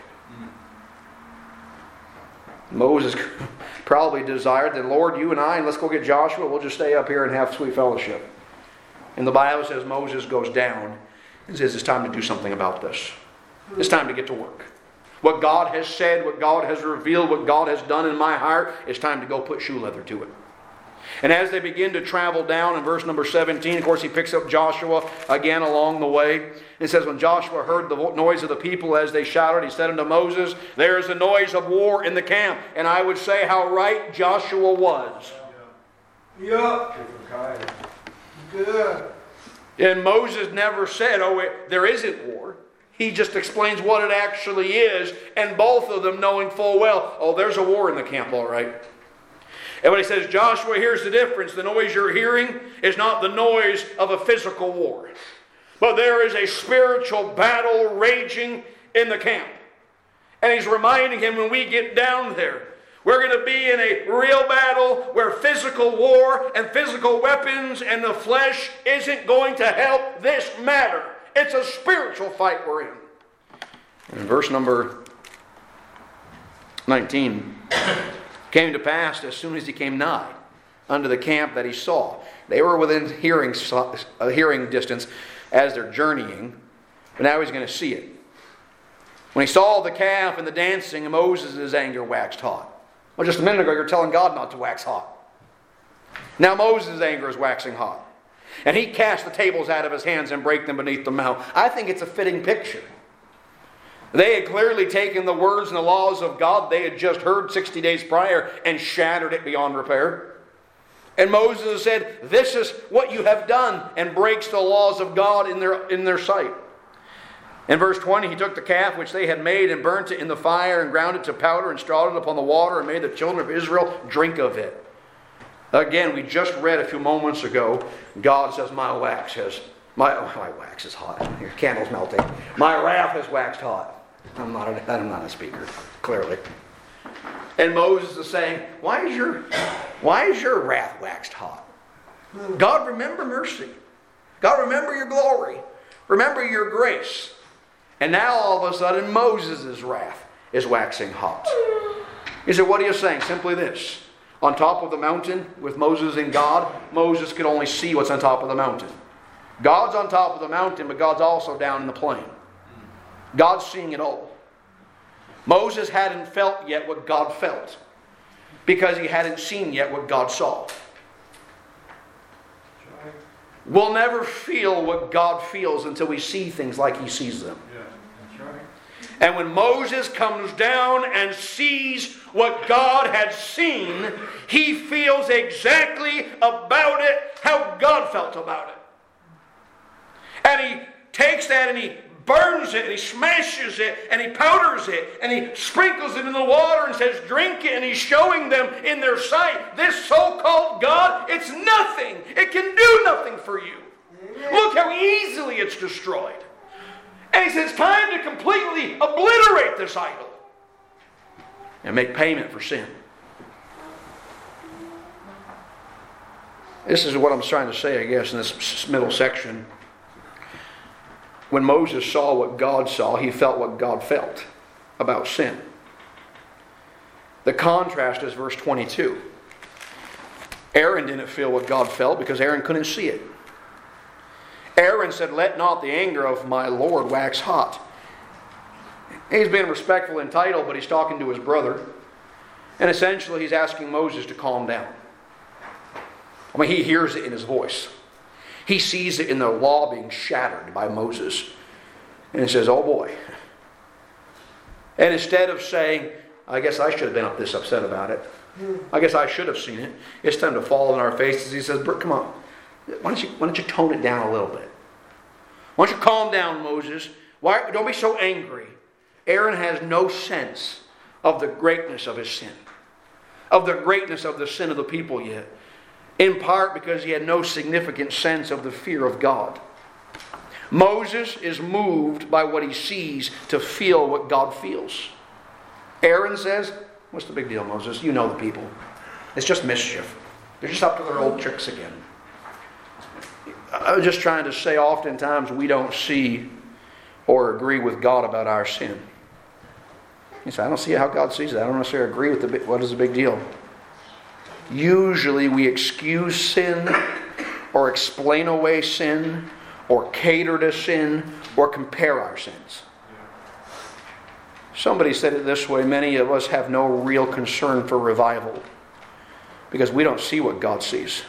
Moses probably desired that, Lord, you and I, and let's go get Joshua, we'll just stay up here and have sweet fellowship. And the Bible says Moses goes down and says it's time to do something about this. It's time to get to work. What God has said, what God has revealed, what God has done in my heart, it's time to go put shoe leather to it. And as they begin to travel down in verse number seventeen, of course he picks up Joshua again along the way. It says, when Joshua heard the noise of the people as they shouted, he said unto Moses, there is a noise of war in the camp. And I would say how right Joshua was. Yeah. Good. And Moses never said, oh, it, there isn't war. He just explains what it actually is. And both of them knowing full well, oh, there's a war in the camp, all right. And when he says, Joshua, here's the difference. The noise you're hearing is not the noise of a physical war. But there is a spiritual battle raging in the camp. And he's reminding him when we get down there, we're going to be in a real battle where physical war and physical weapons and the flesh isn't going to help this matter. It's a spiritual fight we're in. In verse number nineteen, came to pass as soon as he came nigh unto the camp that he saw. They were within hearing, uh, hearing distance as they're journeying, but now he's going to see it. When he saw the calf and the dancing, Moses' anger waxed hot. Well, just a minute ago, you're telling God not to wax hot. Now Moses' anger is waxing hot. And he cast the tables out of his hands and brake them beneath the mount. I think it's a fitting picture. They had clearly taken the words and the laws of God they had just heard sixty days prior and shattered it beyond repair. And Moses said, this is what you have done, and breaks the laws of God in their, in their sight. In verse twenty, he took the calf which they had made and burnt it in the fire and ground it to powder and strawed it upon the water and made the children of Israel drink of it. Again, we just read a few moments ago, God says, my wax has, my, oh, my wax is hot. Your candle's melting. My wrath has waxed hot. I'm not a, I'm not a speaker, clearly. And Moses is saying, why is your, why is your wrath waxed hot? God, remember mercy. God, remember your glory. Remember your grace. And now all of a sudden Moses' wrath is waxing hot. He said, what are you saying? Simply this. On top of the mountain with Moses and God, Moses could only see what's on top of the mountain. God's on top of the mountain, but God's also down in the plain. God's seeing it all. Moses hadn't felt yet what God felt, because he hadn't seen yet what God saw. We'll never feel what God feels until we see things like he sees them. Yeah, that's right. And when Moses comes down and sees what God had seen, he feels exactly about it how God felt about it. And he takes that and he burns it and he smashes it and he powders it and he sprinkles it in the water and says, drink it. And he's showing them in their sight, this so-called God, it's nothing. It can do nothing for you. Amen. Look how easily it's destroyed. And he says, it's time to completely obliterate this idol and make payment for sin. This is what I'm trying to say, I guess, in this middle section. When Moses saw what God saw, he felt what God felt about sin. The contrast is verse twenty-two. Aaron didn't feel what God felt because Aaron couldn't see it. Aaron said, let not the anger of my Lord wax hot. He's being respectful in title, but he's talking to his brother. And essentially he's asking Moses to calm down. I mean, he hears it in his voice. He sees it in the law being shattered by Moses. And he says, oh boy. And instead of saying, I guess I should have been up this upset about it. I guess I should have seen it. It's time to fall on our faces. He says, come on. Why don't you, why don't you tone it down a little bit? Why don't you calm down, Moses? Why, don't be so angry. Aaron has no sense of the greatness of his sin. Of the greatness of the sin of the people yet. In part because he had no significant sense of the fear of God. Moses is moved by what he sees to feel what God feels. Aaron says, what's the big deal, Moses? You know the people. It's just mischief. They're just up to their old tricks again. I'm just trying to say oftentimes we don't see or agree with God about our sin. You say, I don't see how God sees it. I don't necessarily agree with the what is the big deal. Usually we excuse sin or explain away sin or cater to sin or compare our sins. Somebody said it this way, many of us have no real concern for revival because we don't see what God sees.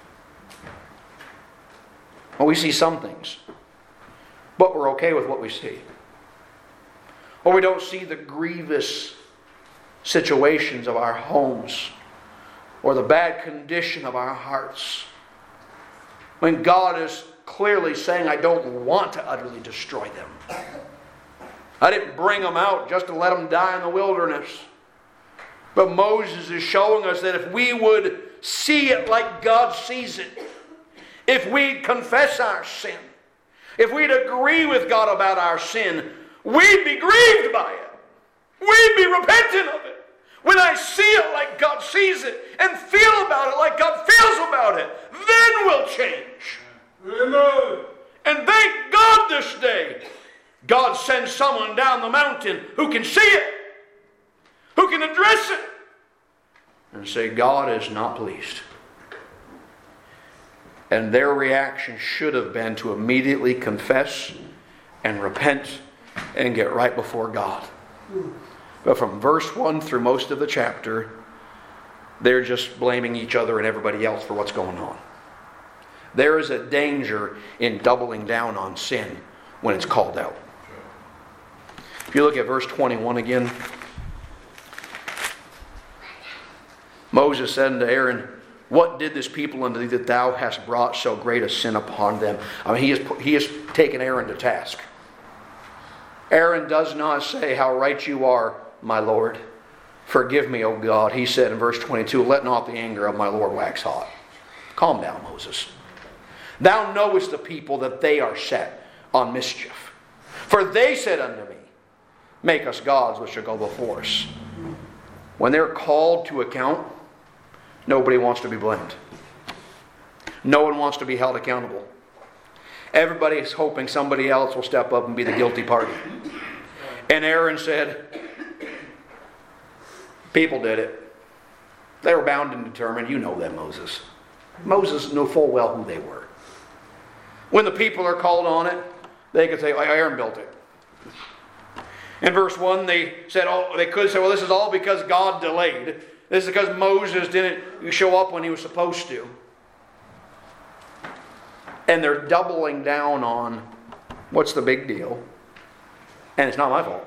Well, we see some things, but we're okay with what we see. Or we don't see the grievous situations of our homes or the bad condition of our hearts. When God is clearly saying, I don't want to utterly destroy them. I didn't bring them out just to let them die in the wilderness. But Moses is showing us that if we would see it like God sees it, if we'd confess our sin, if we'd agree with God about our sin, we'd be grieved by it. We'd be repentant of it. When I see it like God sees it and feel about it like God feels about it, then we'll change. Amen. And thank God this day, God sends someone down the mountain who can see it, who can address it, and say, God is not pleased. And their reaction should have been to immediately confess and repent and get right before God. But from verse one through most of the chapter, they're just blaming each other and everybody else for what's going on. There is a danger in doubling down on sin when it's called out. If you look at verse twenty-one again, Moses said unto Aaron, What did this people unto thee that thou hast brought so great a sin upon them? I mean, he has, he has taken Aaron to task. Aaron does not say, how right you are, my Lord. Forgive me, O God. He said in verse twenty-two, let not the anger of my Lord wax hot. Calm down, Moses. Thou knowest the people that they are set on mischief. For they said unto me, make us gods which shall go before us. When they're called to account, nobody wants to be blamed. No one wants to be held accountable. Everybody is hoping somebody else will step up and be the guilty party. And Aaron said, people did it. They were bound and determined. You know them, Moses. Moses knew full well who they were. When the people are called on it, they could say, Aaron built it. In verse one, they said, oh, they could say, well, this is all because God delayed. This is because Moses didn't show up when he was supposed to. And they're doubling down on what's the big deal. And it's not my fault.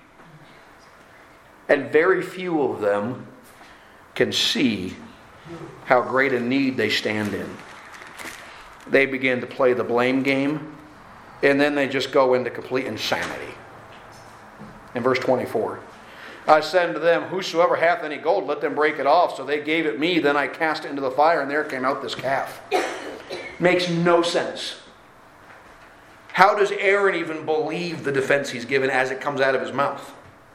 And very few of them can see how great a need they stand in. They begin to play the blame game, and then they just go into complete insanity. In verse twenty-four, I said unto them, whosoever hath any gold, let them break it off. So they gave it me, then I cast it into the fire, and there came out this calf. Makes no sense. How does Aaron even believe the defense he's given as it comes out of his mouth?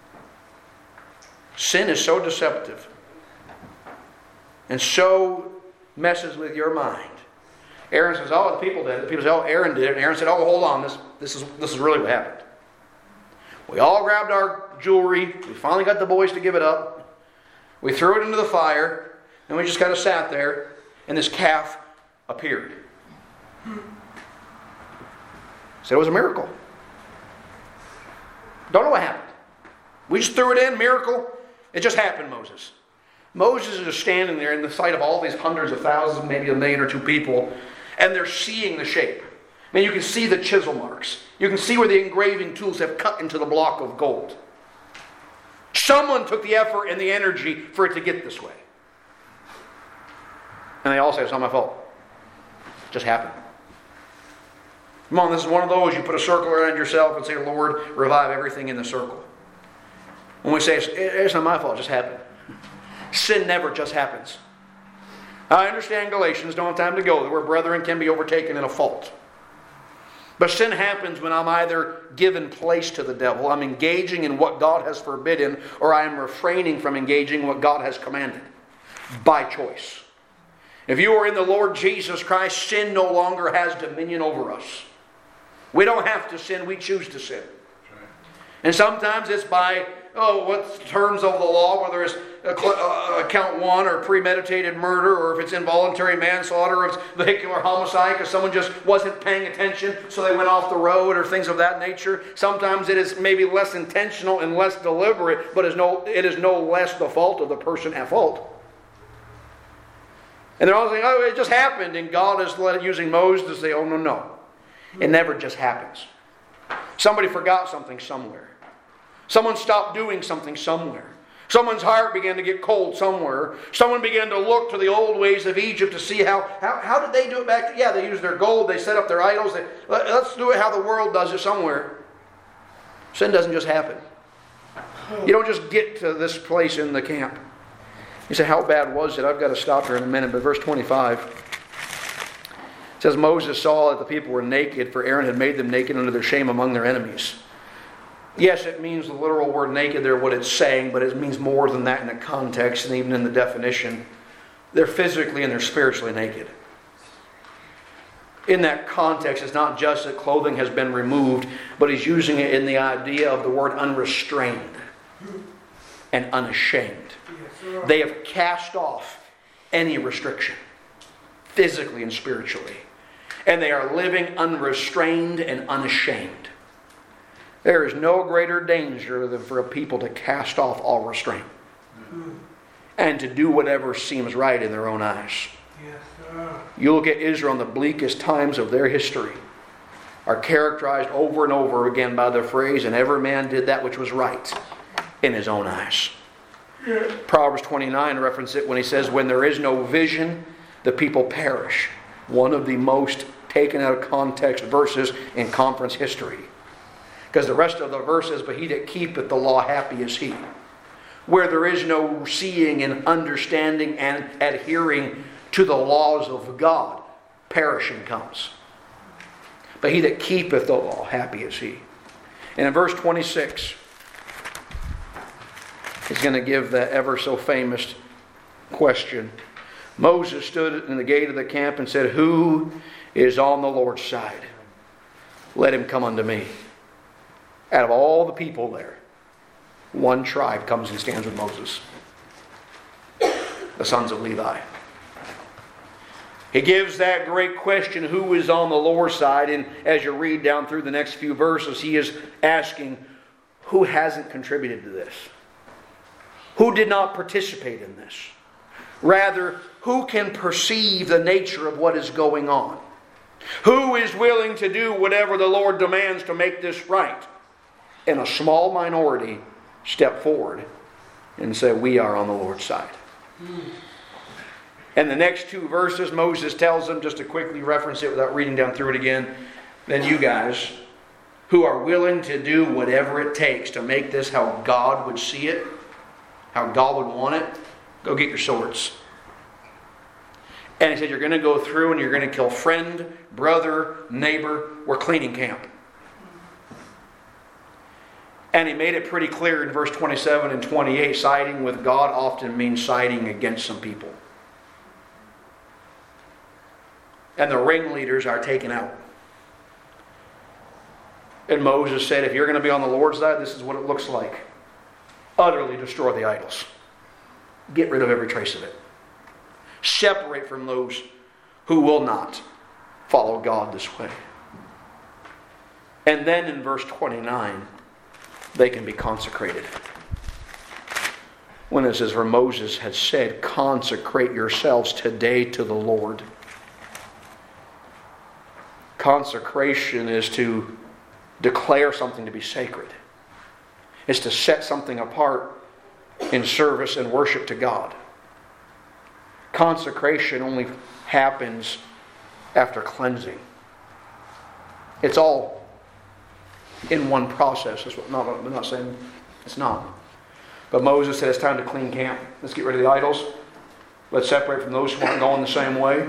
Sin is so deceptive and so messes with your mind. Aaron says, oh, the people did it. The people say, oh, Aaron did it. And Aaron said, oh, hold on. This, this, is, this is really what happened. We all grabbed our jewelry. We finally got the boys to give it up. We threw it into the fire. And we just kind of sat there. And this calf appeared. Said it was a miracle. Don't know what happened. We just threw it in, miracle. It just happened, Moses. Moses is just standing there in the sight of all these hundreds of thousands, maybe a million or two people, and they're seeing the shape. I mean, you can see the chisel marks. You can see where the engraving tools have cut into the block of gold. Someone took the effort and the energy for it to get this way. And they all say, it's not my fault. It just happened. Come on, this is one of those you put a circle around yourself and say, Lord, revive everything in the circle. When we say, it's, it's not my fault, it just happened. Sin never just happens. I understand Galatians, don't have time to go, where brethren can be overtaken in a fault. But sin happens when I'm either given place to the devil, I'm engaging in what God has forbidden, or I am refraining from engaging in what God has commanded. By choice. If you are in the Lord Jesus Christ, sin no longer has dominion over us. We don't have to sin, we choose to sin. And sometimes it's by, oh, what terms of the law, whether it's uh, count one or premeditated murder, or if it's involuntary manslaughter, or if it's vehicular homicide because someone just wasn't paying attention so they went off the road, or things of that nature. Sometimes it is maybe less intentional and less deliberate, but is no, it is no less the fault of the person at fault. And they're all saying, oh, it just happened, and God is using Moses to say, oh, no, no. It never just happens. Somebody forgot something somewhere. Someone stopped doing something somewhere. Someone's heart began to get cold somewhere. Someone began to look to the old ways of Egypt to see how, how, how did they do it back then? Yeah, they used their gold. They set up their idols. They, let, let's do it how the world does it somewhere. Sin doesn't just happen. You don't just get to this place in the camp. You say, how bad was it? I've got to stop here in a minute. But verse twenty-five it says, Moses saw that the people were naked, for Aaron had made them naked unto their shame among their enemies. Yes, it means the literal word naked there, what it's saying, but it means more than that in the context and even in the definition. They're physically and they're spiritually naked. In that context, it's not just that clothing has been removed, but he's using it in the idea of the word unrestrained and unashamed. They have cast off any restriction, physically and spiritually. And they are living unrestrained and unashamed. There is no greater danger than for a people to cast off all restraint. Mm-hmm. And to do whatever seems right in their own eyes. Yes, sir. You look at Israel in the bleakest times of their history, are characterized over and over again by the phrase, and every man did that which was right in his own eyes. Yeah. Proverbs twenty-nine references it when he says, when there is no vision, the people perish. One of the most taken out of context verses in conference history. Because the rest of the verse says, but he that keepeth the law, happy is he. Where there is no seeing and understanding and adhering to the laws of God, perishing comes. But he that keepeth the law, happy is he. And in verse twenty-six, he's going to give the ever so famous question. Moses stood in the gate of the camp and said, who is on the Lord's side? Let him come unto me. Out of all the people there, one tribe comes and stands with Moses. The sons of Levi. He gives that great question, who is on the Lord's side? And as you read down through the next few verses, he is asking, who hasn't contributed to this? Who did not participate in this? Rather, who can perceive the nature of what is going on? Who is willing to do whatever the Lord demands to make this right? And a small minority step forward and say, we are on the Lord's side. Mm. And the next two verses, Moses tells them, just to quickly reference it without reading down through it again, then you guys who are willing to do whatever it takes to make this how God would see it, how God would want it, go get your swords. And he said, you're going to go through and you're going to kill friend, brother, neighbor. We're cleaning camp. And he made it pretty clear in verse twenty-seven and twenty-eight, siding with God often means siding against some people. And the ringleaders are taken out. And Moses said, if you're going to be on the Lord's side, this is what it looks like. Utterly destroy the idols. Get rid of every trace of it. Separate from those who will not follow God this way. And then in verse twenty-nine, they can be consecrated. When it says, for Moses had said, consecrate yourselves today to the Lord. Consecration is to declare something to be sacred. It's to set something apart in service and worship to God. Consecration only happens after cleansing. It's all in one process. That's what, not, I'm not saying it's not. But Moses said it's time to clean camp. Let's get rid of the idols. Let's separate from those who aren't going the same way.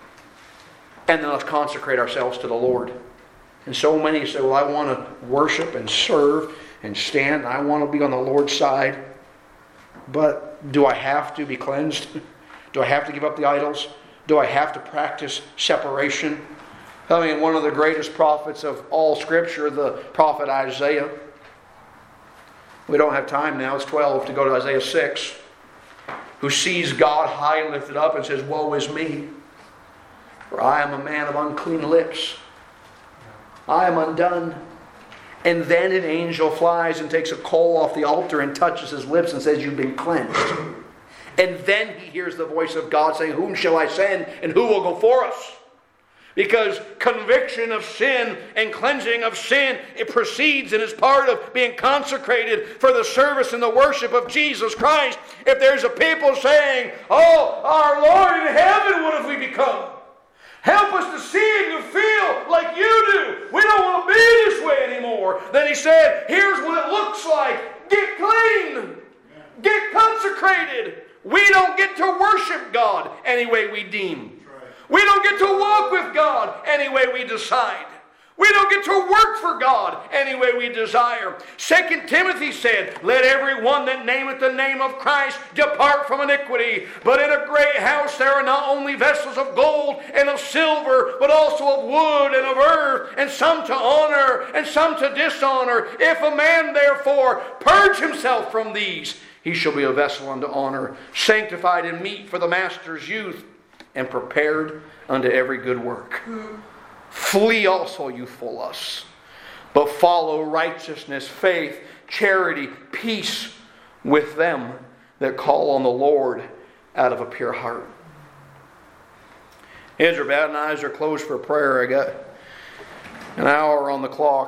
And then let's consecrate ourselves to the Lord. And so many say, well, I want to worship and serve and stand. I want to be on the Lord's side. But do I have to be cleansed? Do I have to give up the idols? Do I have to practice separation? I mean, one of the greatest prophets of all Scripture, the prophet Isaiah. We don't have time now, it's twelve to go to Isaiah six. Who sees God high and lifted up and says, woe is me, for I am a man of unclean lips. I am undone. And then an angel flies and takes a coal off the altar and touches his lips and says, you've been cleansed. And then he hears the voice of God saying, whom shall I send and who will go for us? Because conviction of sin and cleansing of sin, it precedes and is part of being consecrated for the service and the worship of Jesus Christ. If there's a people saying, oh, our Lord in heaven, what have we become? Help us to see and to feel like you do. We don't want to be this way anymore. Then he said, here's what it looks like. Get clean. Get consecrated. We don't get to worship God any way we deem. We don't get to walk with God any way we decide. We don't get to work for God any way we desire. Second Timothy said, let every one that nameth the name of Christ depart from iniquity. But in a great house there are not only vessels of gold and of silver, but also of wood and of earth, and some to honor and some to dishonor. If a man therefore purge himself from these, he shall be a vessel unto honor, sanctified and meet for the master's use, and prepared unto every good work. Flee also youthful lusts, but follow righteousness, faith, charity, peace with them that call on the Lord out of a pure heart. Heads are bowed and eyes are closed for prayer. I got an hour on the clock.